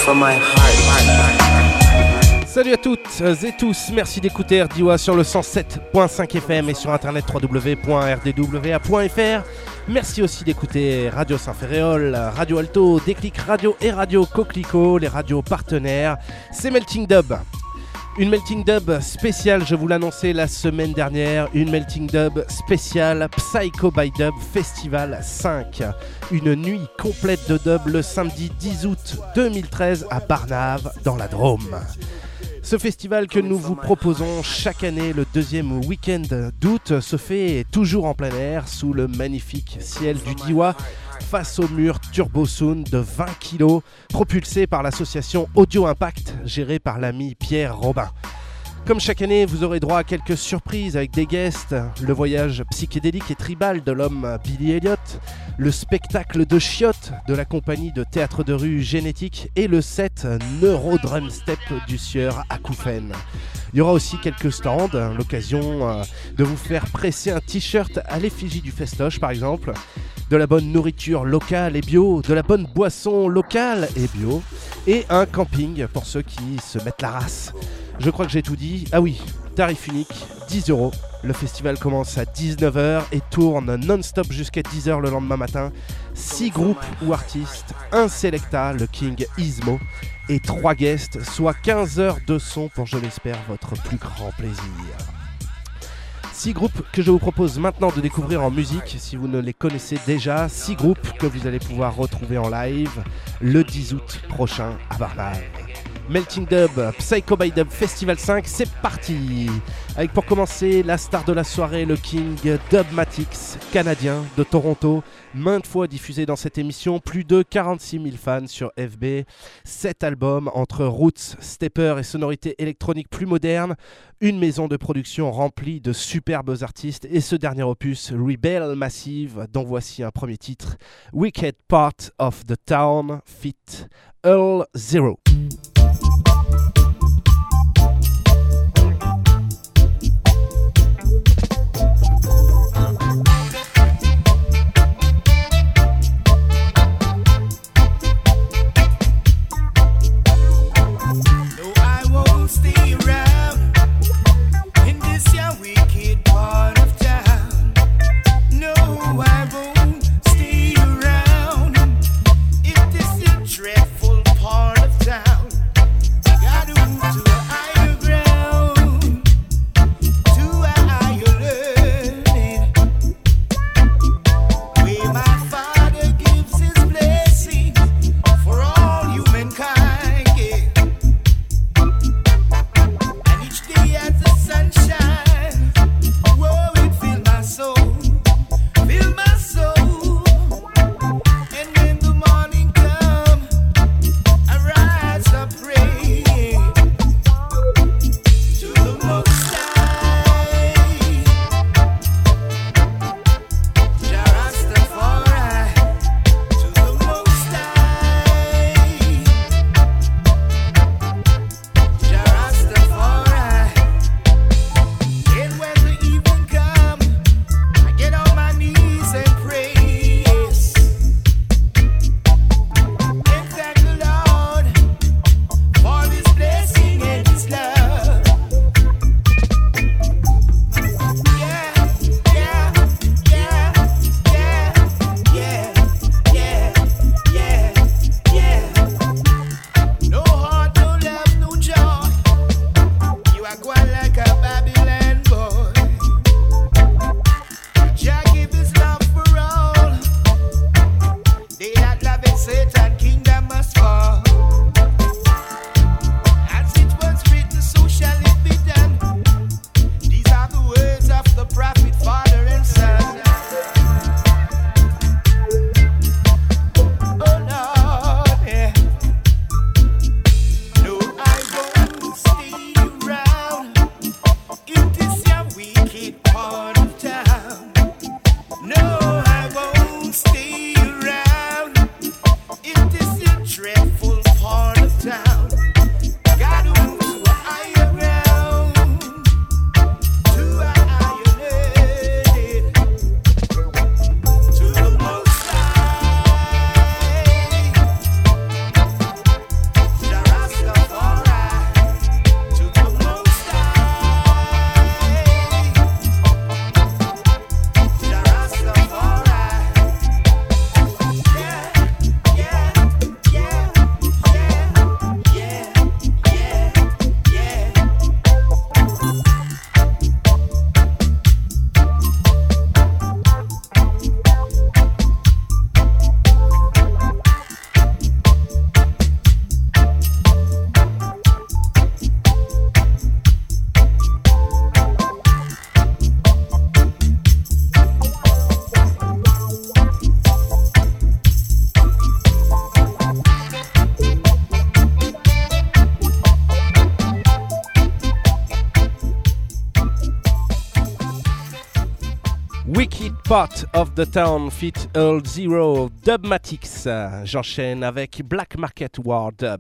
Salut à toutes et tous, merci d'écouter RDWA sur le 107.5 FM et sur internet www.rdwa.fr. Merci aussi d'écouter Radio Saint-Ferréol, Radio Alto, Déclic Radio et Radio Coquelicot, les radios partenaires. C'est Melting Dub. Une Melting Dub spéciale, je vous l'annonçais la semaine dernière, une Melting Dub spéciale Psycho by Dub Festival 5. Une nuit complète de dub le samedi 10 août 2013 à Barnave, dans la Drôme. Ce festival que nous vous proposons chaque année le deuxième week-end d'août se fait toujours en plein air sous le magnifique ciel du Diois face au mur Turbo Sound de 20 kg propulsé par l'association Audio Impact gérée par l'ami Pierre Robin. Comme chaque année, vous aurez droit à quelques surprises avec des guests, le voyage psychédélique et tribal de l'homme Billy Elliot, le spectacle de chiottes de la compagnie de théâtre de rue Génétique et le set Neuro Drum Step du sieur Akoufen. Il y aura aussi quelques stands, l'occasion de vous faire presser un t-shirt à l'effigie du festoche par exemple, de la bonne nourriture locale et bio, de la bonne boisson locale et bio, et un camping pour ceux qui se mettent la race. Je crois que j'ai tout dit. Ah oui, tarif unique, 10€. Le festival commence à 19h et tourne non-stop jusqu'à 10h le lendemain matin. 6 groupes ou artistes, un Selecta, le King Ismo, et 3 guests, soit 15 heures de son pour, je l'espère, votre plus grand plaisir. 6 groupes que je vous propose maintenant de découvrir en musique, si vous ne les connaissez déjà. 6 groupes que vous allez pouvoir retrouver en live le 10 août prochain à Barnave. Melting Dub, Psycho by Dub Festival 5, c'est parti. Avec pour commencer la star de la soirée, le King Dubmatix, canadien de Toronto, maintes fois diffusé dans cette émission, plus de 46 000 fans sur FB, 7 albums entre roots, stepper et sonorités électroniques plus modernes, une maison de production remplie de superbes artistes et ce dernier opus, Rebel Massive, dont voici un premier titre, Wicked Part of the Town, feat. Earl Zero. Dreadful part of town. Wicked Part of the Town fit All Zero Dubmatics. J'enchaîne avec Black Market War Dub.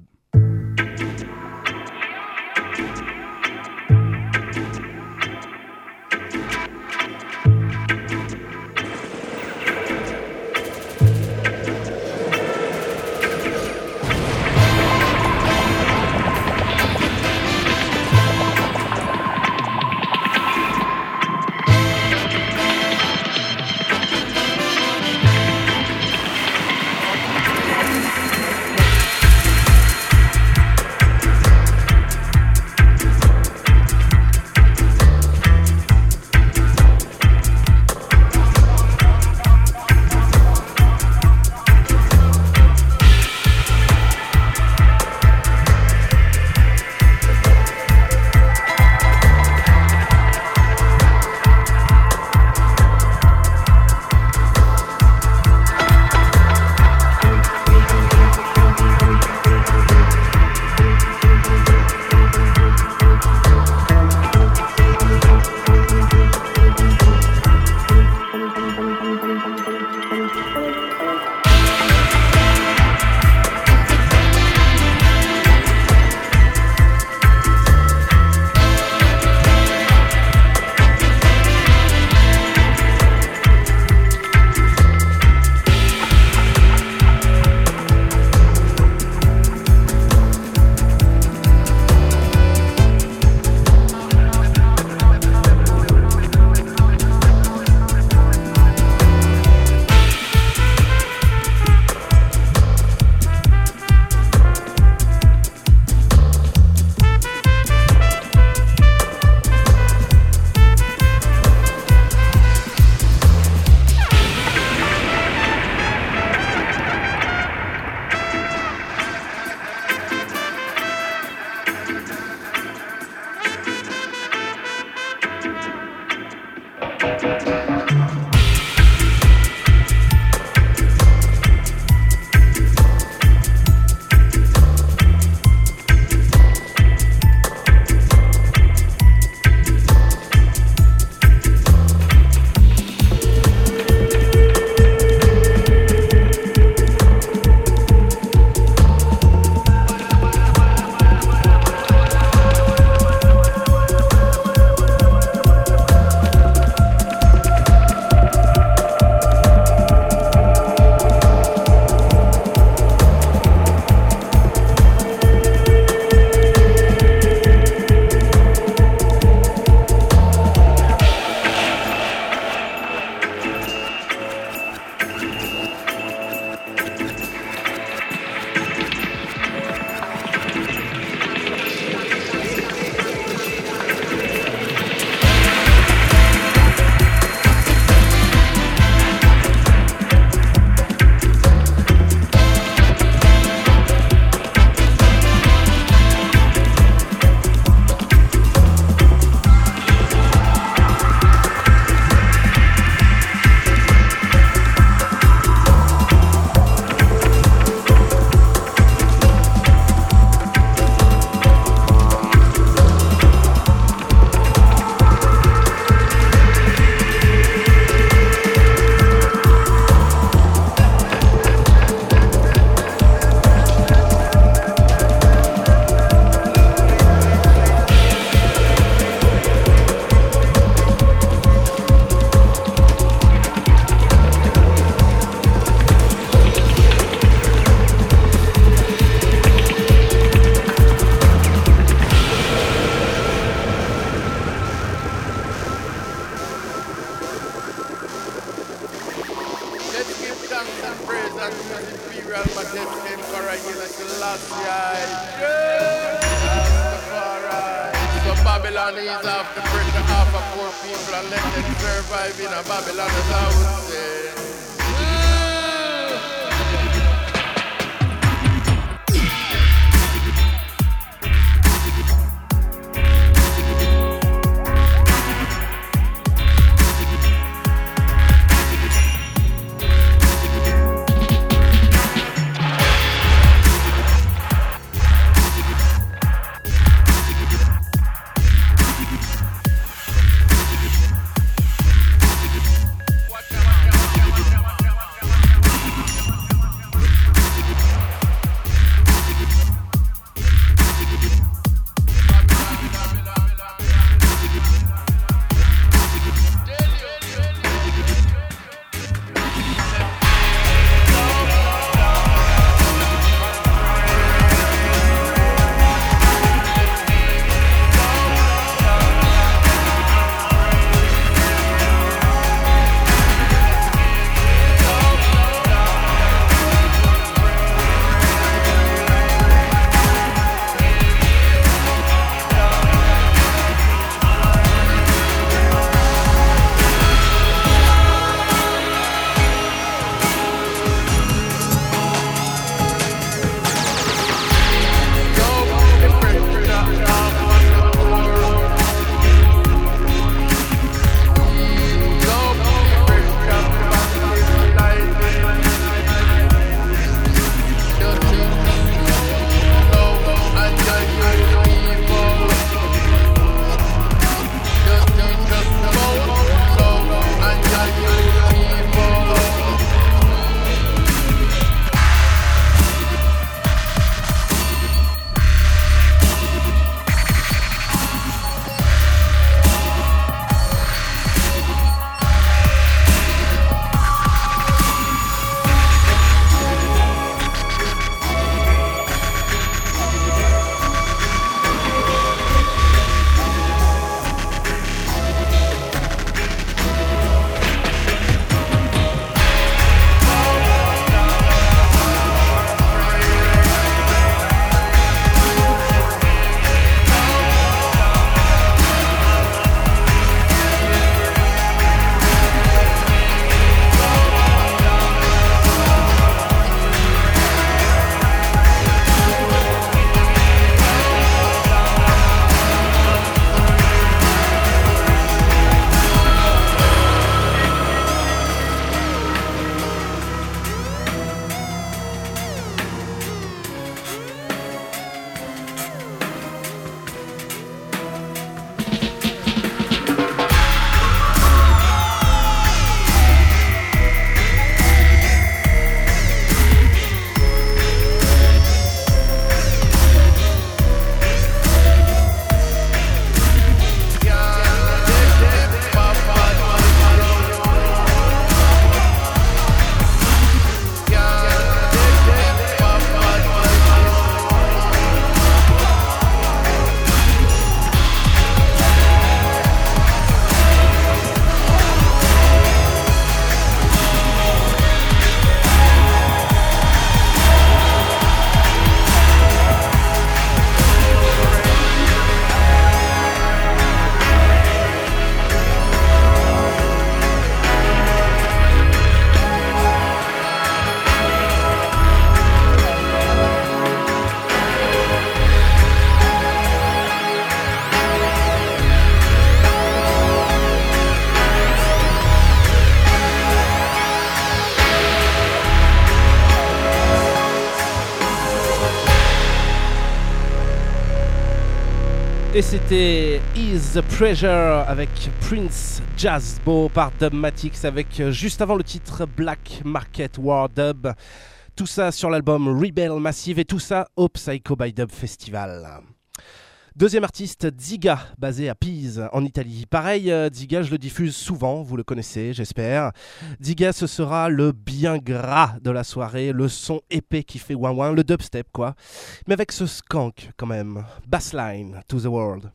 Et c'était Is the Pressure avec Prince Jazzbo par Dubmatix avec juste avant le titre Black Market War Dub. Tout ça sur l'album Rebel Massive et tout ça au Psycho by Dub Festival. Deuxième artiste, Ziga, basé à Pise, en Italie. Pareil, Ziga, je le diffuse souvent, vous le connaissez, j'espère. Ziga, ce sera le bien gras de la soirée, le son épais qui fait ouin-ouin, le dubstep, quoi. Mais avec ce skank, quand même. Bassline to the world.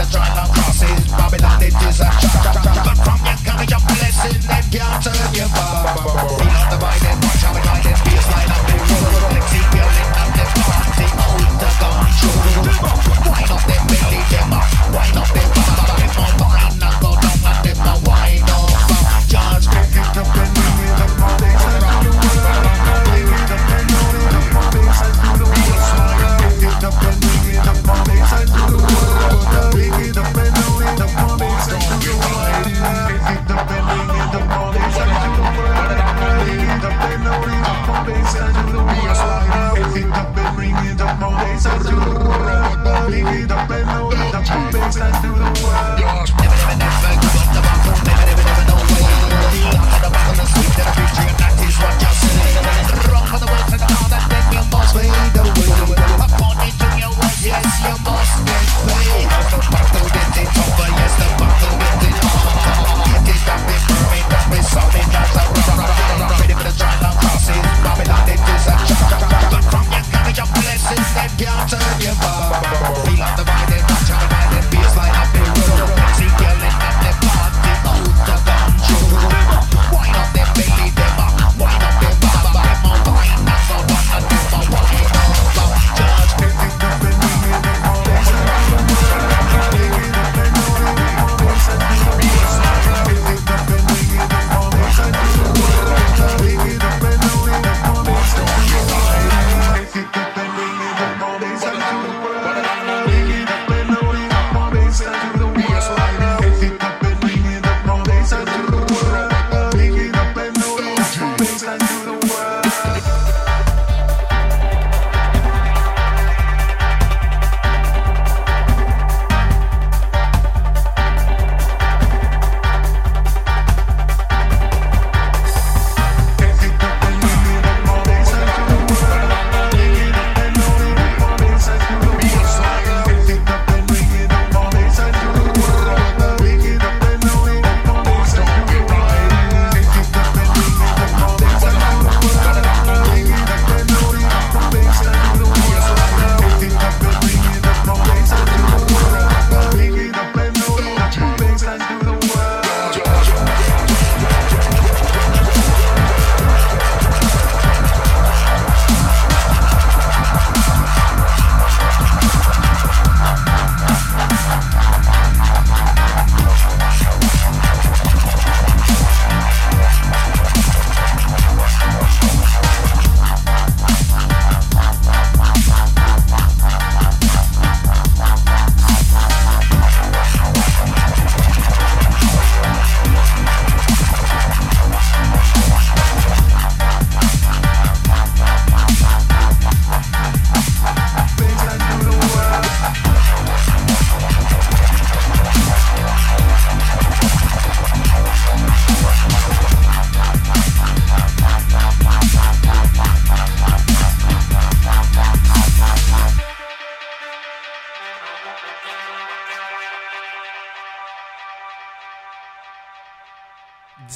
Turn your body.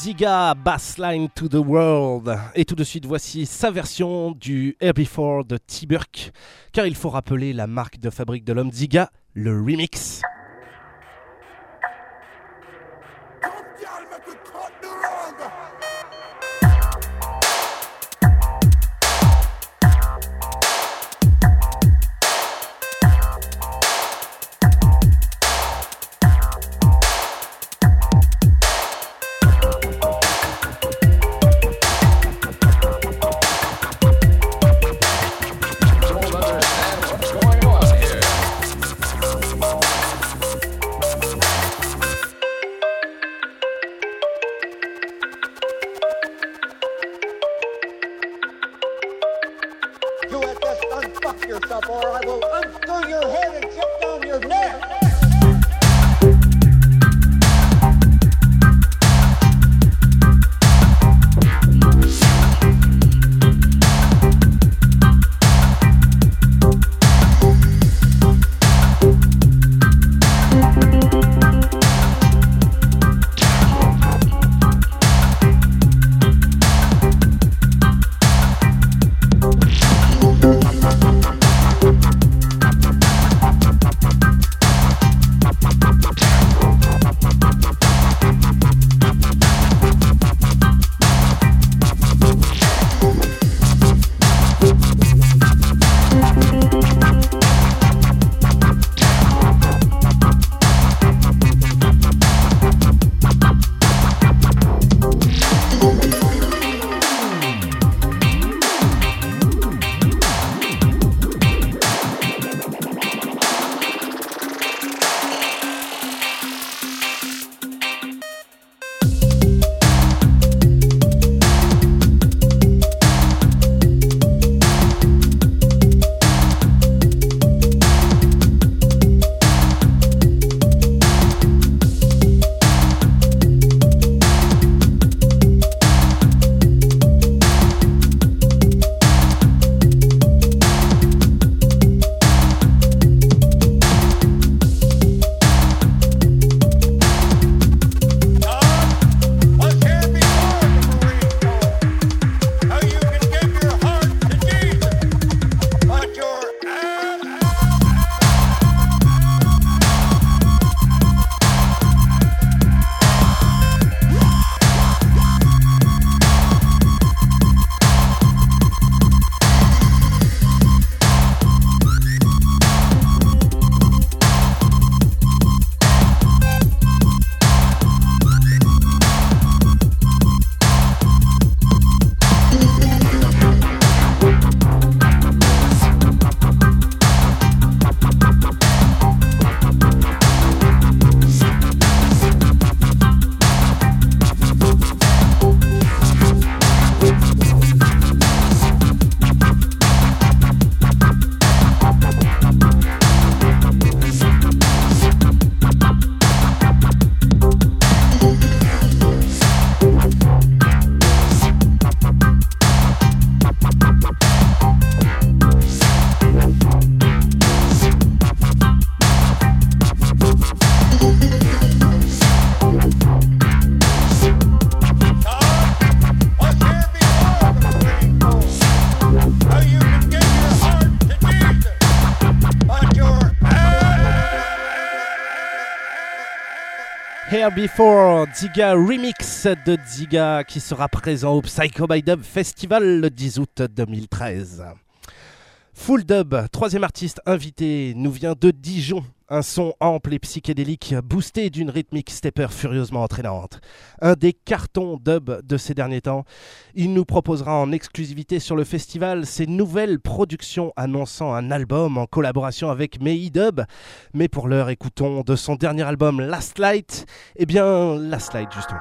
Ziga, Bassline to the World. Et tout de suite, voici sa version du Air Before de T-Burk, car il faut rappeler la marque de fabrique de l'homme Ziga, le remix. Here Before, Ziga remix de Ziga qui sera présent au Psycho by Dub Festival le 10 août 2013. Full Dub, troisième artiste invité, nous vient de Dijon. Un son ample et psychédélique boosté d'une rythmique stepper furieusement entraînante. Un des cartons dub de ces derniers temps. Il nous proposera en exclusivité sur le festival ses nouvelles productions annonçant un album en collaboration avec Mei Dub. Mais pour l'heure, écoutons de son dernier album Last Light. Eh bien, Last Light justement.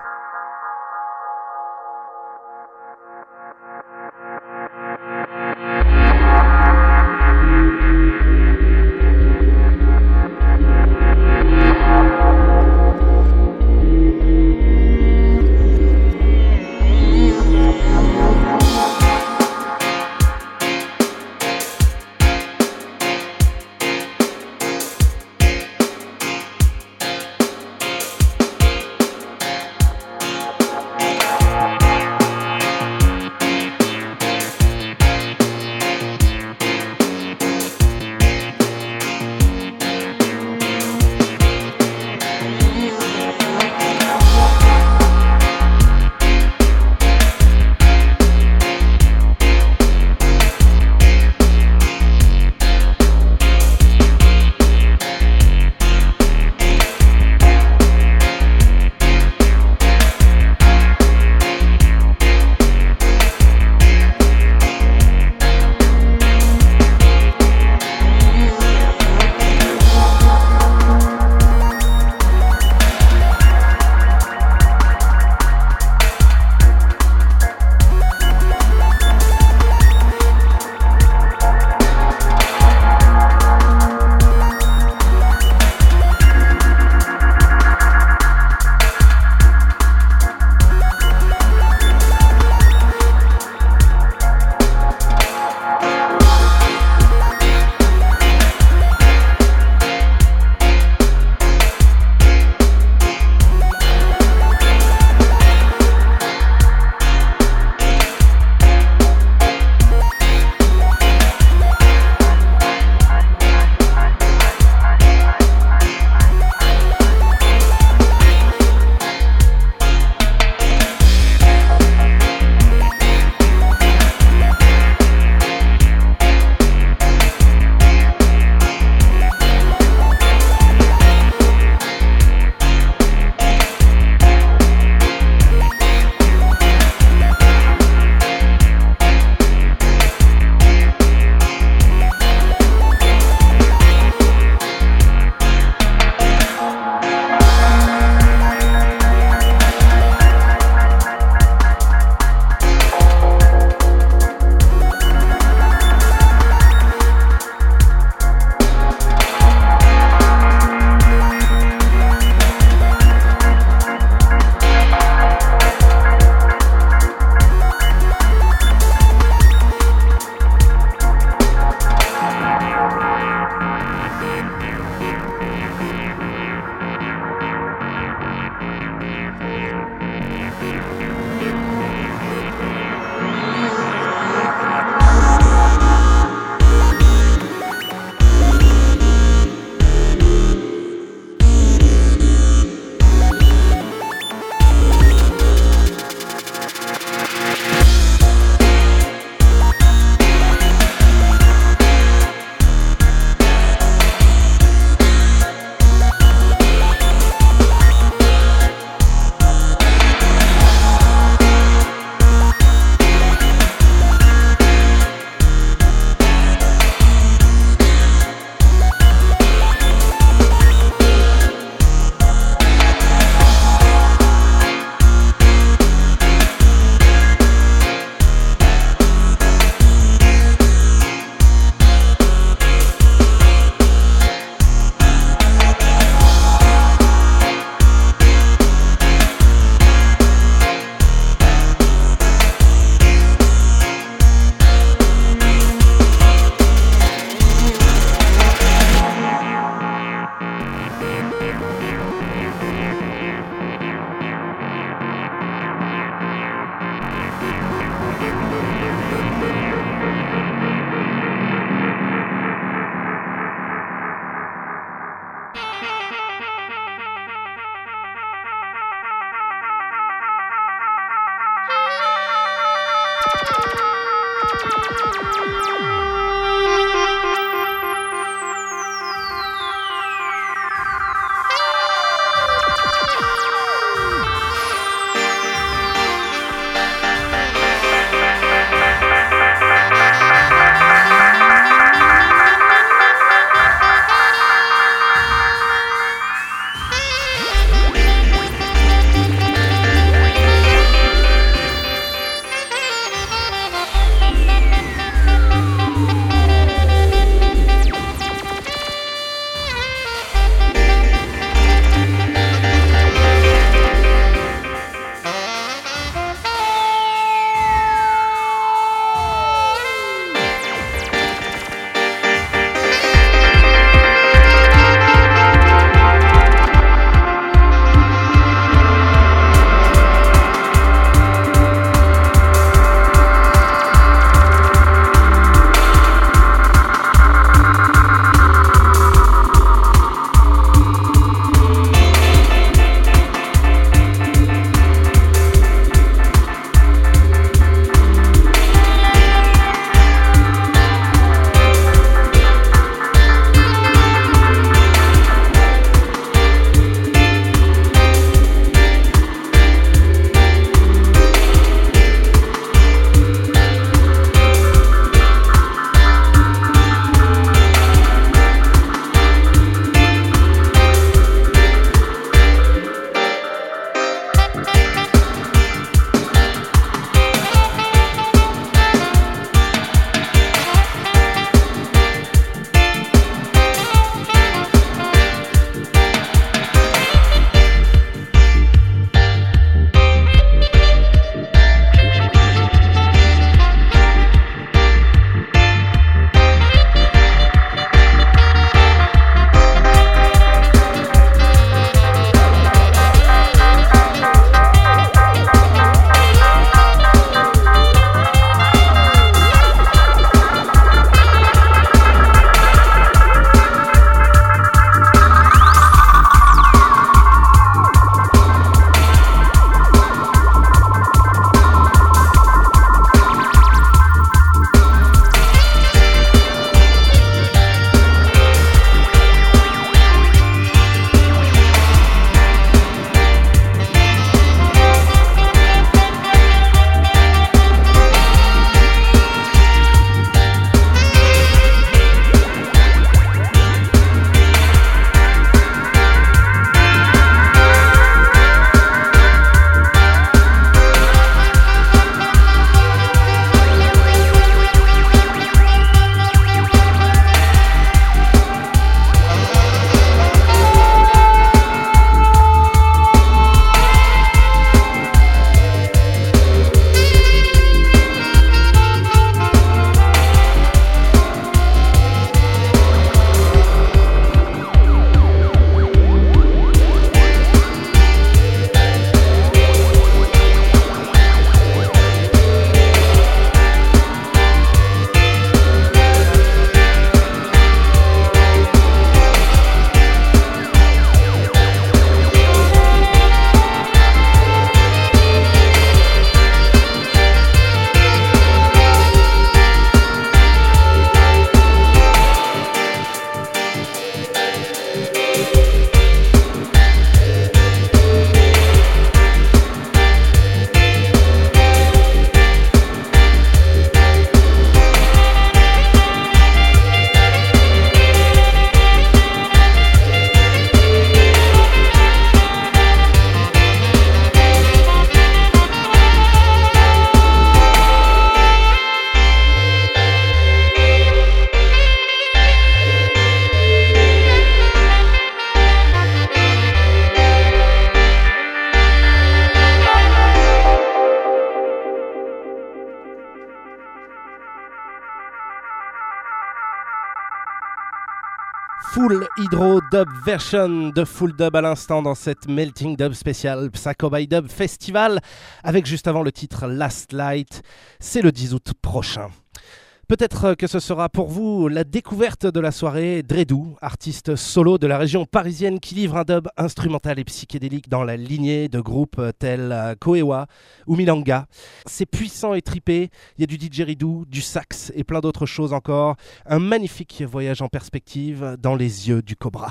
Full Hydro Dub version de Full Dub à l'instant dans cette Melting Dub spéciale Psycho by Dub Festival avec juste avant le titre Last Light. C'est le 10 août prochain. Peut-être que ce sera pour vous la découverte de la soirée. Dredu, artiste solo de la région parisienne qui livre un dub instrumental et psychédélique dans la lignée de groupes tels Koewa ou Milanga. C'est puissant et tripé, il y a du didgeridoo, du sax et plein d'autres choses encore. Un magnifique voyage en perspective dans les yeux du cobra.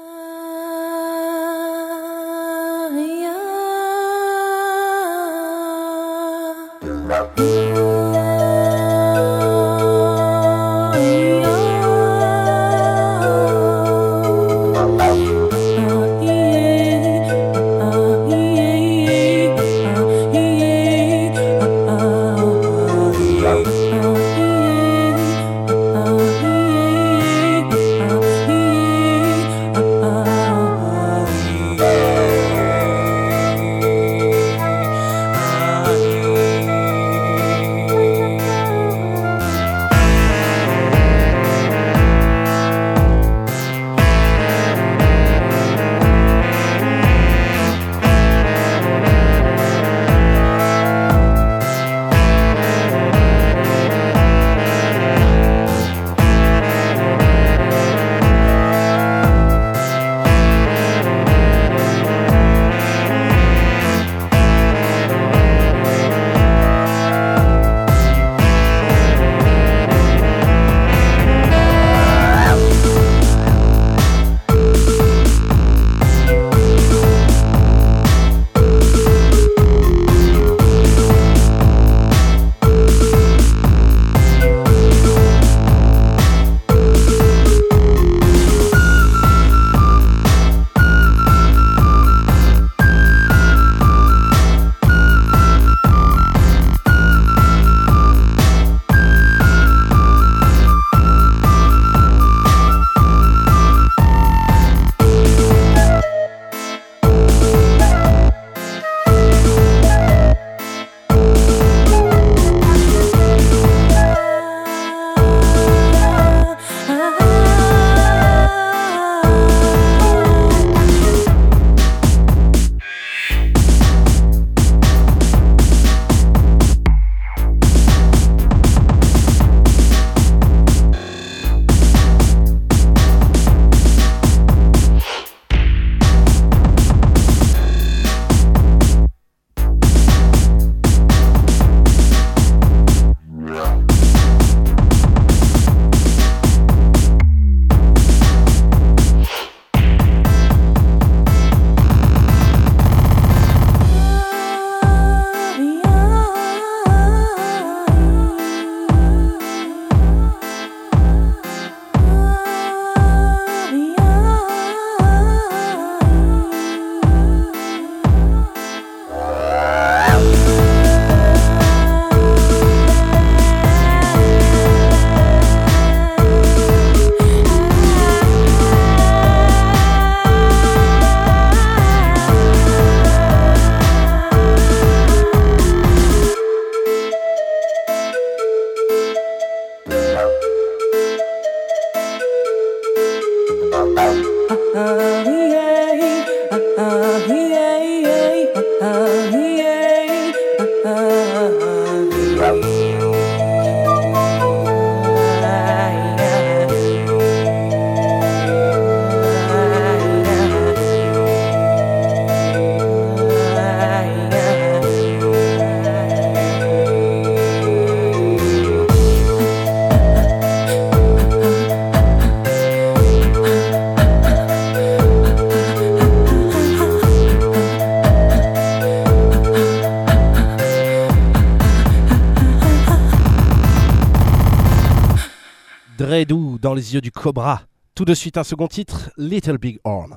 Dredu dans les yeux du cobra. Tout de suite un second titre, Little Big Horn.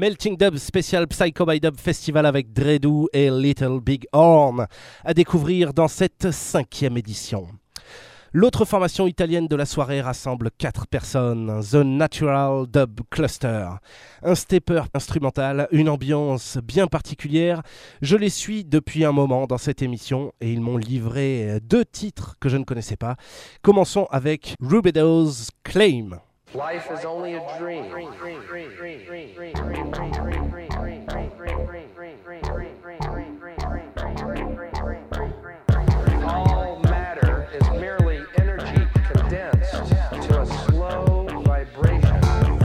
Melting Dub spécial Psycho by Dub Festival avec Dredu et Little Big Horn à découvrir dans cette 5e édition. L'autre formation italienne de la soirée rassemble 4 personnes, The Natural Dub Cluster. Un stepper instrumental, une ambiance bien particulière. Je les suis depuis un moment dans cette émission et ils m'ont livré 2 titres que je ne connaissais pas. Commençons avec Rubido's Claim. Life is only a dream. All matter is merely energy condensed to a slow vibration.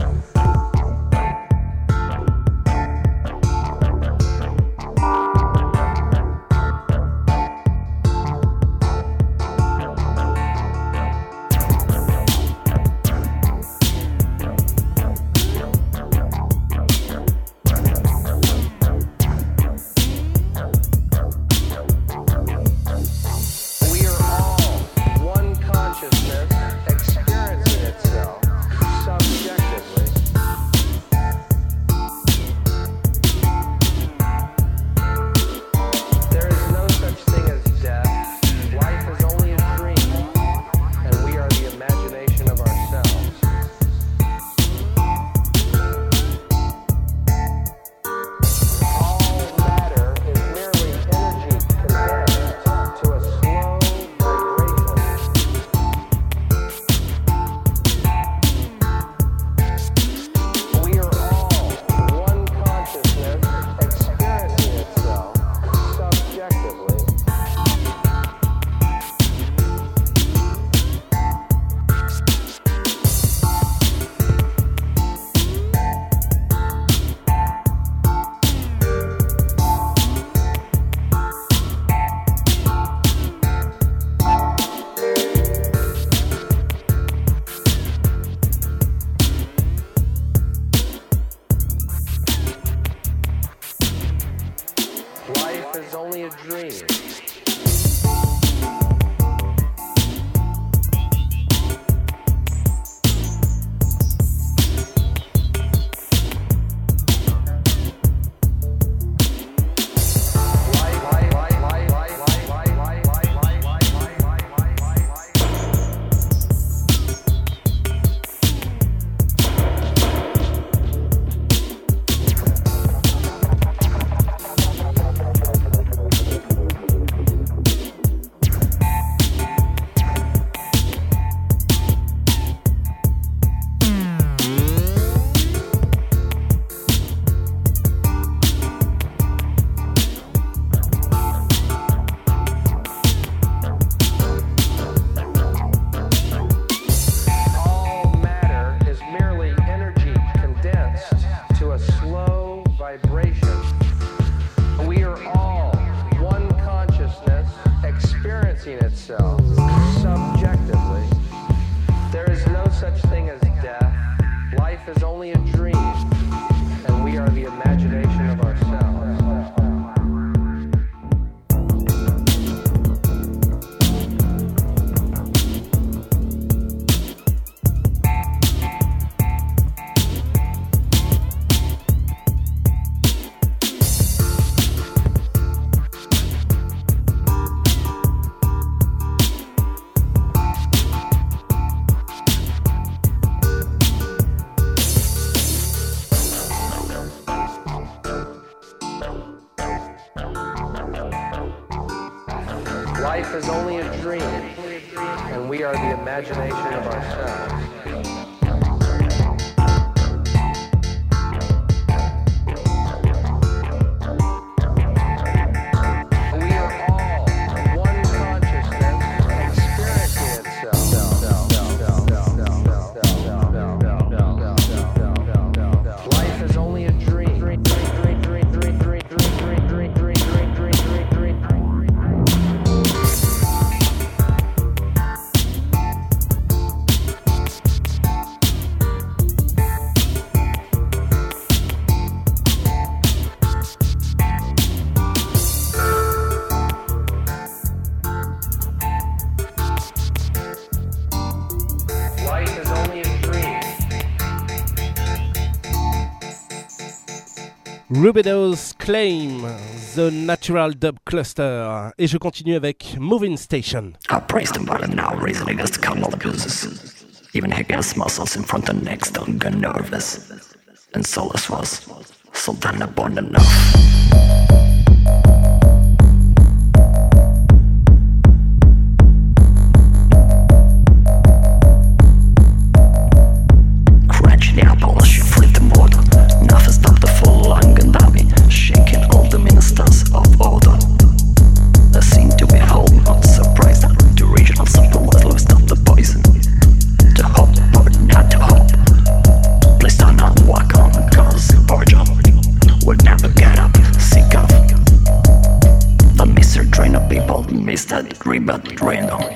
Life is only a dream, and we are the imagination of ourselves. Rubido's Claim, The Natural Dub Cluster. Et je continue avec Moving Station. I praised him by the now raising against the couple abuses. Even against muscles in front and neck don't get nervous. And Solus was Sultan upon enough. The apple, she flipped the water. Nothing stopped the full lung and dummy, shaking all the ministers of order. There seemed to be hope, not surprised that the regional simple was loose up the poison. To hope or not to hope. Please do not walk on, cause Borgia will never get up, sick of the misery drain of people, missed that rebut drain on.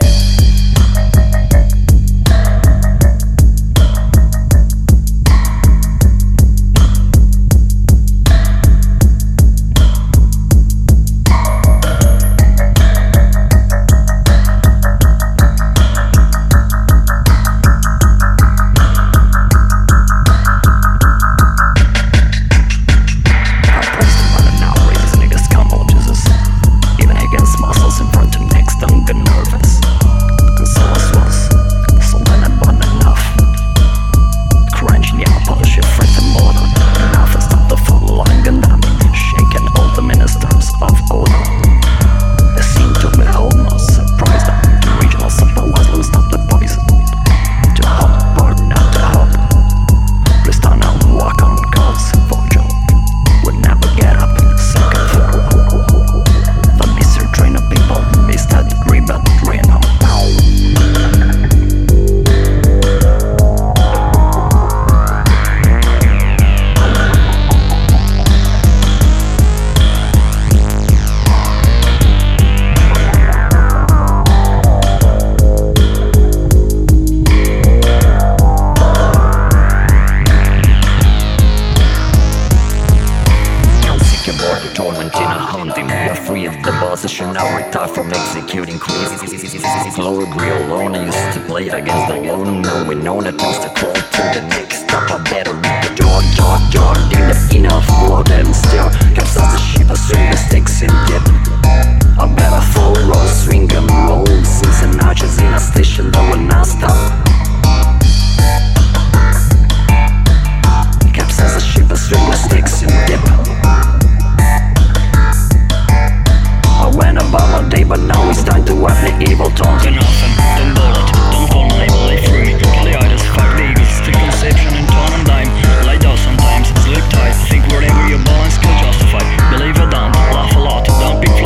Sometimes sleep tight, think whatever your balance can justify. Believe or don't, laugh a lot, don't pick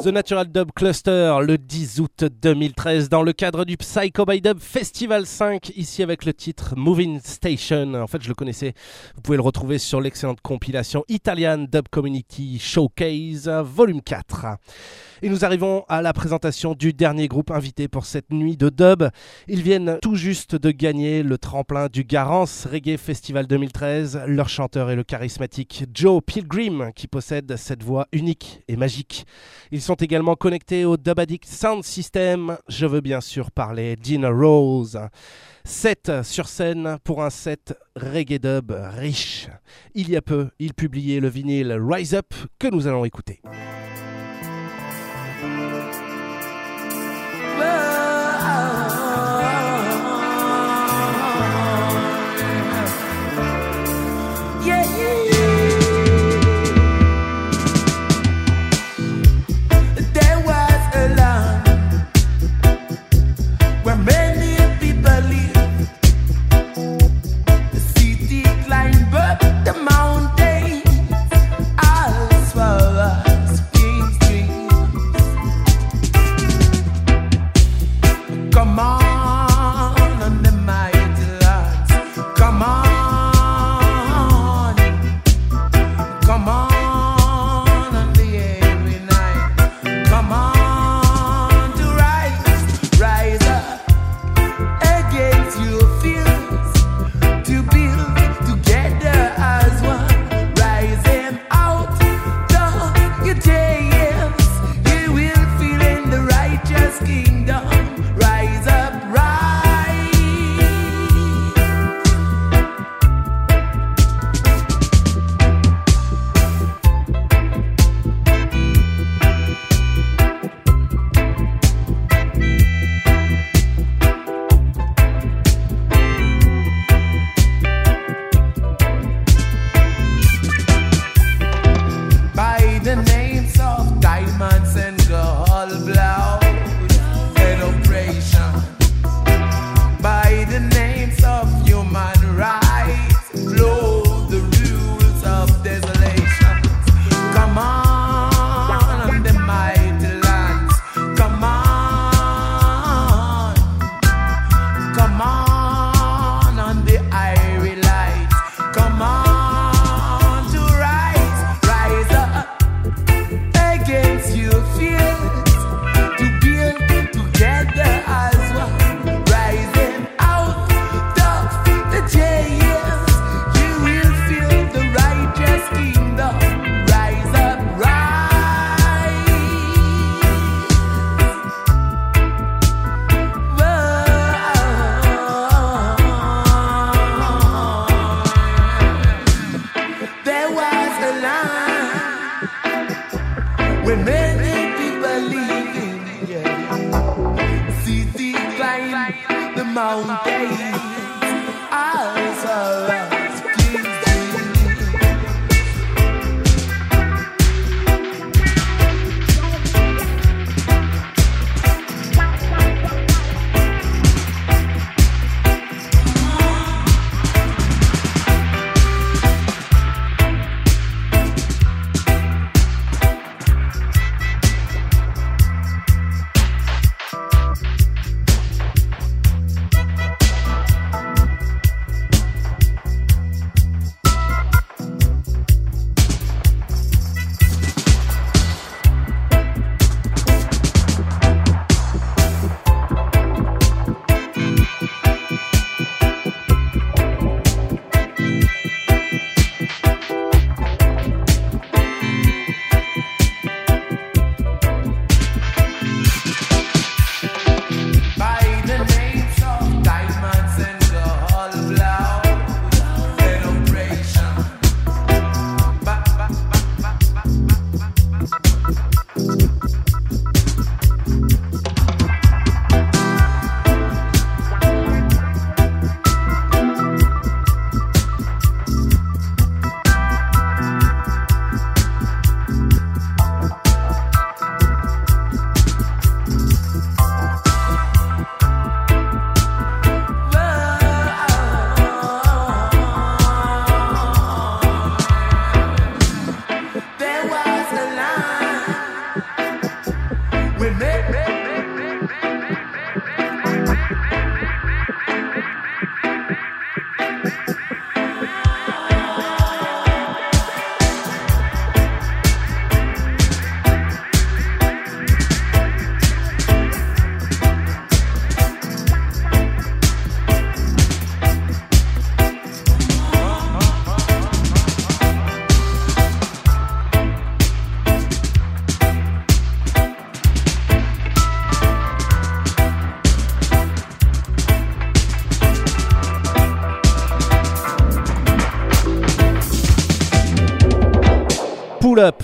The Natural Dub Cluster le 10 août 2013 dans le cadre du Psycho by Dub Festival 5, ici avec le titre Moving Station. En fait, je le connaissais, vous pouvez le retrouver sur l'excellente compilation Italian Dub Community Showcase volume 4. Et nous arrivons à la présentation du dernier groupe invité pour cette nuit de dub. Ils viennent tout juste de gagner le tremplin du Garance Reggae Festival 2013. Leur chanteur est le charismatique Joe Pilgrim qui possède cette voix unique et magique. Ils sont également connectés au Dub Addict Sound System. Je veux bien sûr parler d'Ina Rose. 7 sur scène pour un set reggae dub riche. Il y a peu, il publiait le vinyle Rise Up que nous allons écouter. Pull Up.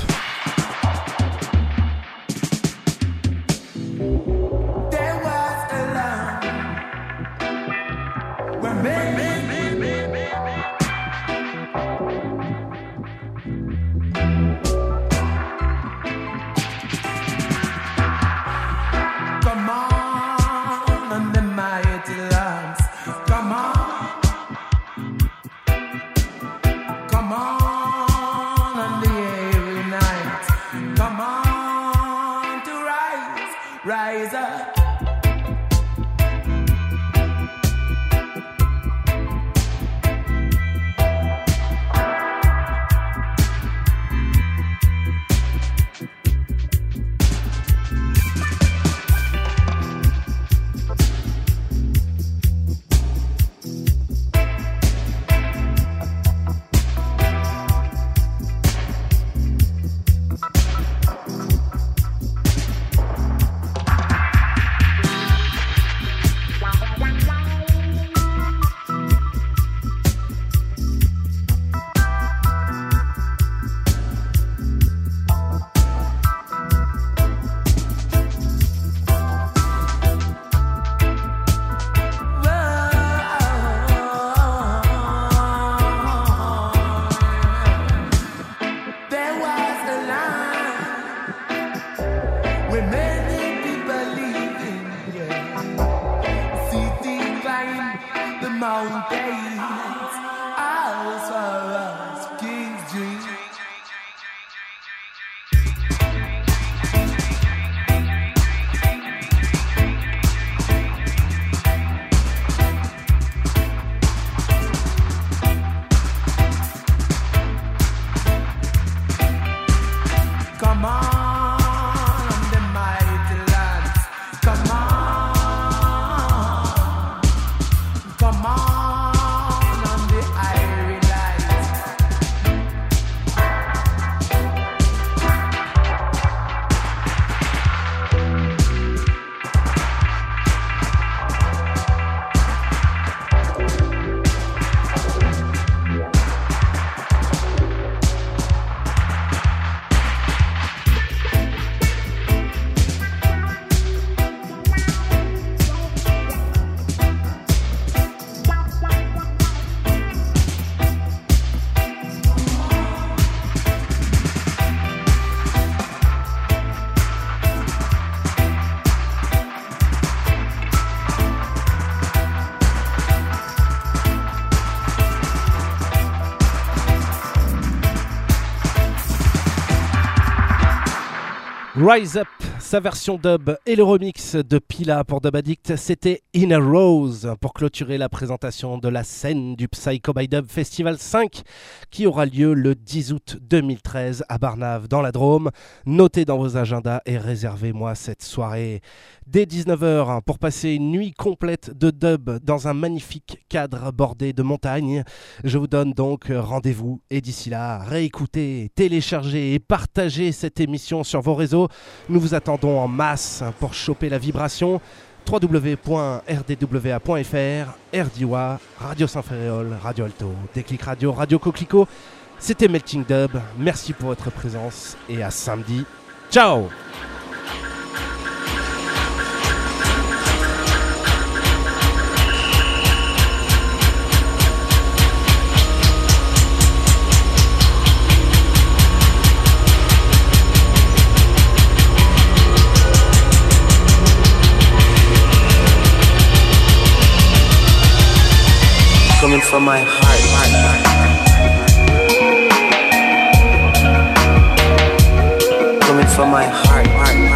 Rise Up, sa version dub et le remix de Pila pour Dub Addict, c'était In a Rose pour clôturer la présentation de la scène du Psycho by Dub Festival 5 qui aura lieu le 10 août 2013 à Barnave dans la Drôme. Notez dans vos agendas et réservez-moi cette soirée dès 19h pour passer une nuit complète de dub dans un magnifique cadre bordé de montagnes. Je vous donne donc rendez-vous et d'ici là, réécoutez, téléchargez et partagez cette émission sur vos réseaux. Nous vous attendons en masse pour choper la vibration. www.rdwa.fr, RDWA, Radio Saint-Ferréol, Radio Alto, Déclic Radio, Radio Coquelicot. C'était Melting Dub. Merci pour votre présence et à samedi. Ciao! Coming from my heart. Coming from my heart.